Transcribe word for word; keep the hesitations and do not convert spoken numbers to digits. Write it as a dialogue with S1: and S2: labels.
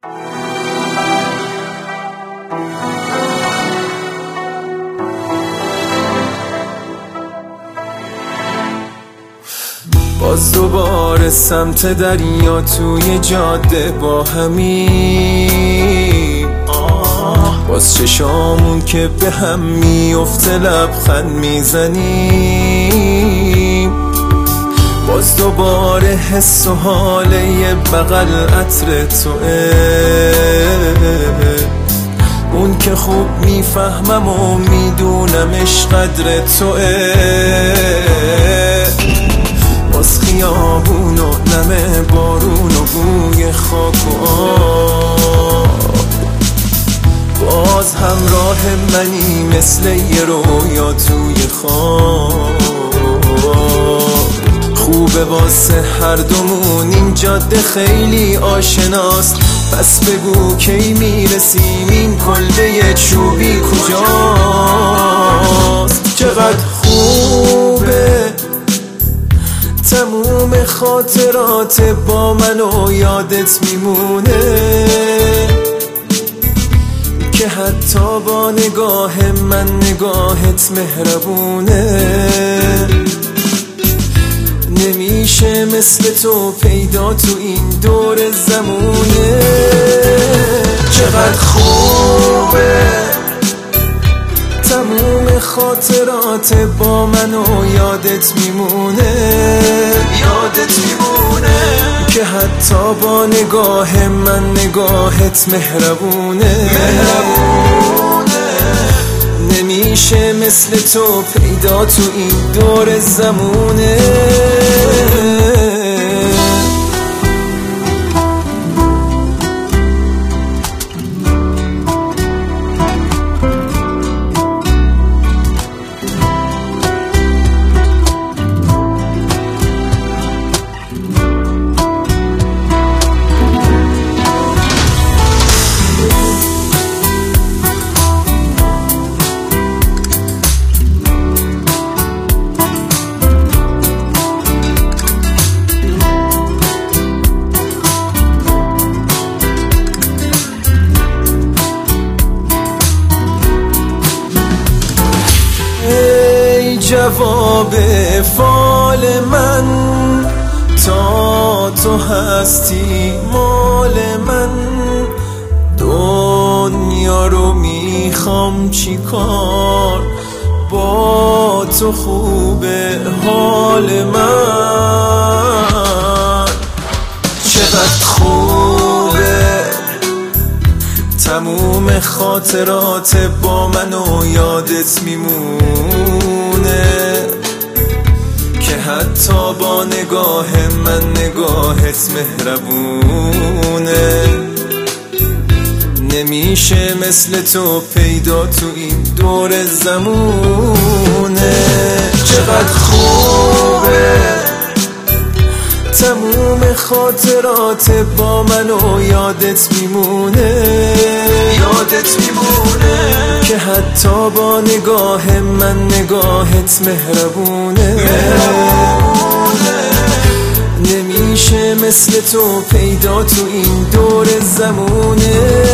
S1: باز دوباره سمت دریا توی جاده با همین باز چشامون که به هم میفته لبخند میزنیم، باز دوباره حس و حاله یه بغل عطر توه، اون که خوب میفهمم و میدونمش قدر توه. باز خیابون و نم بارون و بوی خاک و آب، باز همراه منی مثل یه رویا توی خواب. خوبه واسه هر دومون این جاده خیلی آشناست، پس بگو کی میرسیم این کلبه چوبی کجاست. چقدر خوبه تموم خاطرات با من و یادت میمونه، که حتی با نگاه من نگاهت مهربونه. نمیشه مثل تو پیدا تو این دور زمونه. چقدر خوبه تموم خاطرات با من و یادت میمونه، یادت میمونه، که حتی با نگاه من نگاهت مهربونه، مهربونه. نمیشه مثل تو پیدا تو این دور زمونه. جواب فال من تا تو هستی مال من، دنیا رو میخوام چی کار با تو خوبه حال من. چقدر خوبه تموم خاطرات با من و یادت میمونه، که حتی با نگاه من نگاهت مهربونه. نمیشه مثل تو پیدا تو این دور زمونه. چقدر خوبه تموم خاطرات با من و یادت میمونه، یادت میمونه، که حتی با نگاه من نگاهت مهربونه، مهربونه. نمیشه مثل تو پیدا تو این دور زمونه.